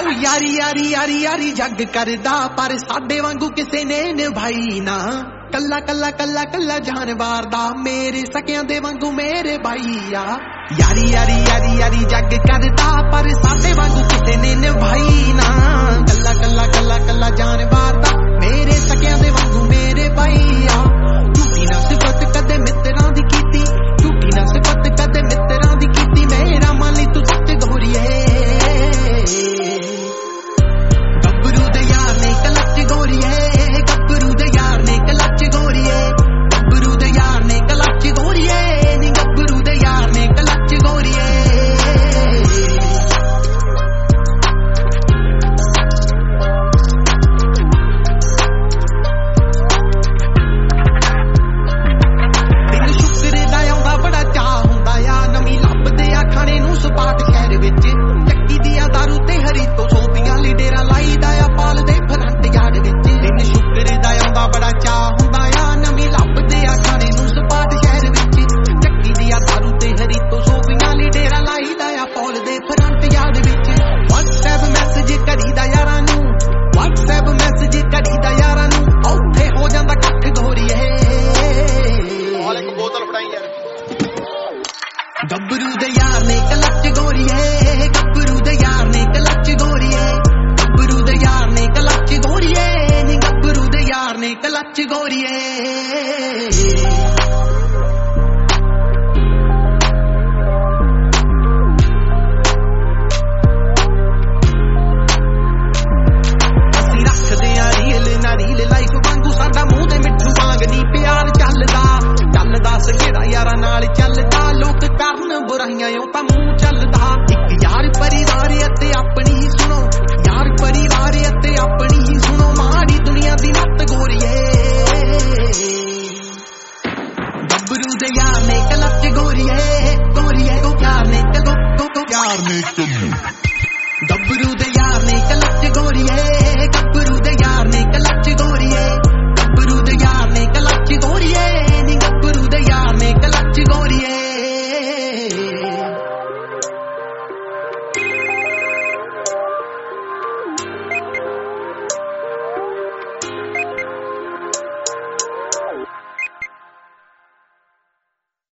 यारी यारी यारी यारी जग करदा पर साडे वांगू किसे ने निभाई ना कल्ला कल्ला कल्ला कल्ला जानवार दा मेरे सकियां दे वांगू मेरे भाई आ यारी यारी यारी यारी जग करदा पर साडे वांगू किसे ने निभाई ना कल्ला कल्ला कल्ला कल्ला जानवार दा मेरे सकियां दे वांगू मेरे भाई आ झूठी ना सिफत कदे मित्रां दी कीती झूठी ना सिफत कदे मित्रां दी कीती मेरा माली तू सच गोरीए गब्बरू दे यार ने कलच गोरीए गब्बरू दे यार ने कलच गोरीए गब्बरू दे यार ने कलच गोरीए नी गब्बरू दे यार ने कलच गोरीए तेन शुक्र दा आउंदा बड़ा चाह हुंदा आ नवीं लभदे आ खाने नूं सपाट शहर विच ਚੱਕੀ ਦੀਆਂ दारू ते हरी तो सोपियां ली डेरा लाईदा आ पाल दे फ्रंट यार्ड विच तेन शुक्र दा आउंदा बड़ा चाह हुंदा आ नवीं लभदे आ खाने नूं सपाट शहर विच ਚੱਕੀ ਦੀਆਂ दारू ते हरी तो सोपियां ली डेरा लाईदा आ पाल दे फ्रंट यार्ड विच WhatsApp मैसेज करीदा यारां नूं WhatsApp मैसेज करीदा यारां नूं औथे हो जांदा ਕੱਖ गोरीए और एक बोतल फड़ाई यार गब्बरू दे यार ने कलच गोरीए गब्बरू दे यार ने कलच गोरीए गब्बरू दे यार ने कलच गोरीए नी गब्बरू दे यार ने कलच गोरीए ਅਸੀਂ ਰੱਖਦੇ ਆ ਰੀਲ ਨਾ ਰੀਲ ਲਾਈਫ ਵਾਂਗੂ ਸਾਡਾ ਮੂੰਹ ਦੇ ਮਿੱਠੂ ਵਾਂਗ ਨੀ ਪਿਆਰ ਚੱਲਦਾ ਚੱਲਦਾ ਸਗੇੜਾ ਯਾਰਾਂ ਨਾਲ ਚੱਲਦਾ ਲੋਕ ਕਰਨ ਬੁਰਾਈਆਂ ਓ ਤਾਂ ਮੂੰਹ ਚੱਲਦਾ ਇੱਕ ਯਾਰ ਪਰਿਵਾਰ ਅਤੇ ਆਪਣੀ ਹੀ ਸੁਣੋ ਯਾਰ ਪਰਿਵਾਰ ਅਤੇ ਆਪਣੀ ਹੀ ਸੁਣੋ ਮਾੜੀ ਦੁਨੀਆ ਦੀ ਮੱਤ ਗੋਰੀਏ ਗੱਭਰੂ ਦੇ ਯਾਰ ਨੇ ਕਲਚ ਗੋਰੀਏ ਗੋਰੀਏ ਕੋ ਪਿਆਰ ਨੇ ਕੋ ਪਿਆਰ ਨੇ ਗੱਭਰੂ ਦੇ ਯਾਰ ਨੇ ਕਲਚ ਗੋਰੀਏ